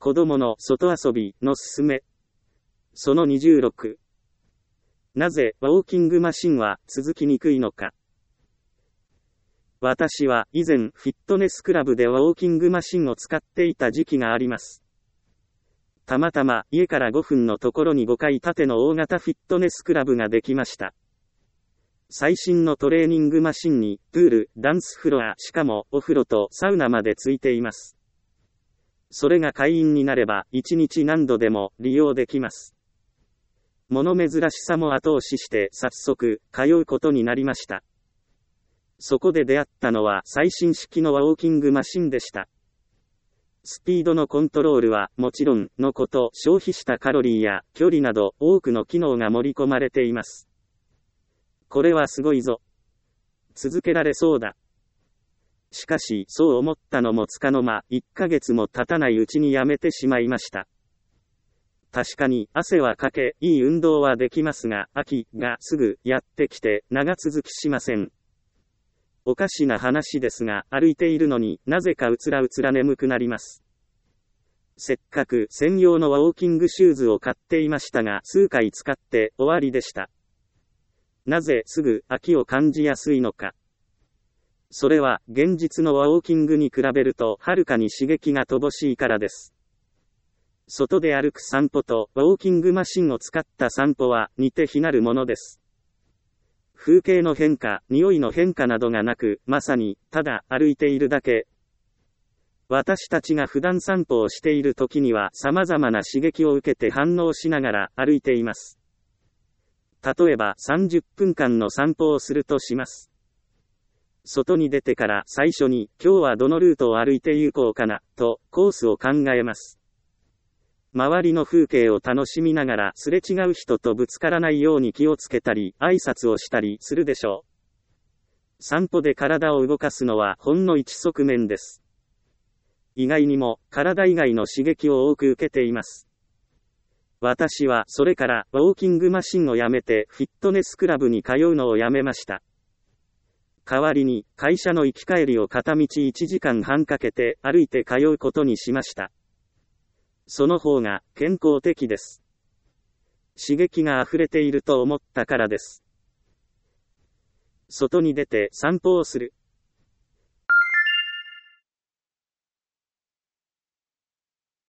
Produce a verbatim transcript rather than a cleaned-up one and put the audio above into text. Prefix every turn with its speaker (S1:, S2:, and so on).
S1: 子供の外遊びのすすめ。そのにじゅうろく。なぜウォーキングマシンは続きにくいのか。私は以前フィットネスクラブでウォーキングマシンを使っていた時期があります。たまたま家からごふんのところにごかい建ての大型フィットネスクラブができました。最新のトレーニングマシンにプール、ダンスフロア、しかもお風呂とサウナまでついています。それが会員になればいちにち何度でも利用できます。物珍しさも後押しして早速通うことになりました。そこで出会ったのは最新式のウォーキングマシンでした。スピードのコントロールはもちろんのこと、消費したカロリーや距離など多くの機能が盛り込まれています。これはすごいぞ。続けられそうだ。しかし、そう思ったのもつかの間、いっかげつも経たないうちにやめてしまいました。確かに、汗はかけ、いい運動はできますが、飽きがすぐやってきて、長続きしません。おかしな話ですが、歩いているのになぜかうつらうつら眠くなります。せっかく専用のウォーキングシューズを買っていましたが、数回使って終わりでした。なぜすぐ飽きを感じやすいのか。それは現実のウォーキングに比べるとはるかに刺激が乏しいからです。外で歩く散歩とウォーキングマシンを使った散歩は似て非なるものです。風景の変化、匂いの変化などがなく、まさにただ歩いているだけ。私たちが普段散歩をしている時には様々な刺激を受けて反応しながら歩いています。例えばさんじゅっぷんかんの散歩をするとします。外に出てから最初に今日はどのルートを歩いて行こうかなとコースを考えます。周りの風景を楽しみながらすれ違う人とぶつからないように気をつけたり挨拶をしたりするでしょう。散歩で体を動かすのはほんの一側面です。意外にも体以外の刺激を多く受けています。私はそれからウォーキングマシンをやめてフィットネスクラブに通うのをやめました。代わりに会社の行き帰りを片道いちじかんはんかけて歩いて通うことにしました。その方が健康的です。刺激が溢れていると思ったからです。外に出て散歩をする。